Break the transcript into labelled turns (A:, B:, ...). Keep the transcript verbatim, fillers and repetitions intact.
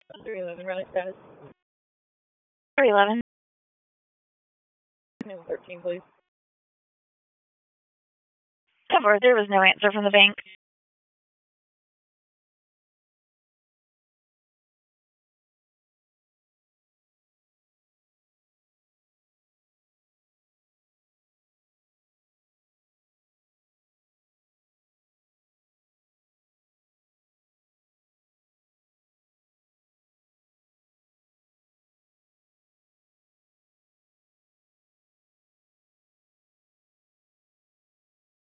A: three eleven, rally status.
B: three eleven.
A: thirteen, please.
B: Cover, there was no answer from the bank.